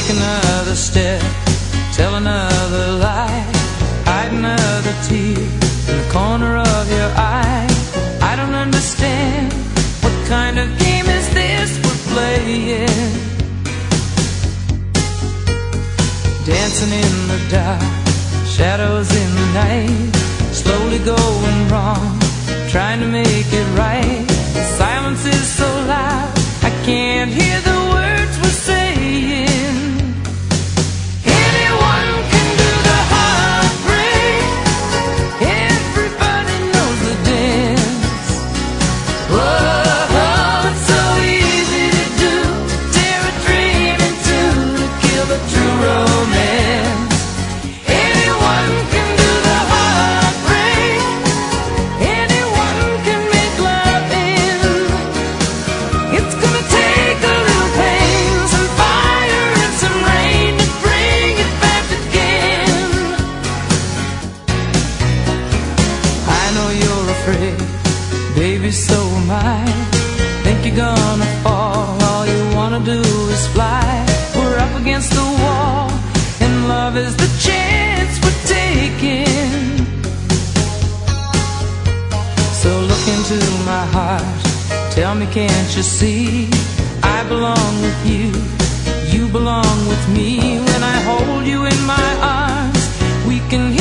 another step, tell another lie, hide another tear in the corner of your eye. I don't understand, what kind of game is this we're playing? Dancing in the dark, shadows in the night, slowly going wrong, trying to make it right. The silence is so loud, I can't hear the words we're saying. Anyone can do the heartbreak, everybody knows the dance. Whoa, it's so easy to do, tear a dream in two, to kill the true romance. Anyone can do the heartbreak, anyone can make love in. It's gonna take a little pain, some fire and some rain to bring it back again. I know you're afraid, baby, so am I. Think you're gonna fall, all you wanna do is fly. We're up against the wall, and love is the chance we're taking. So look into my heart, tell me, can't you see? I belong with you, you belong with me. When I hold you in my arms, we can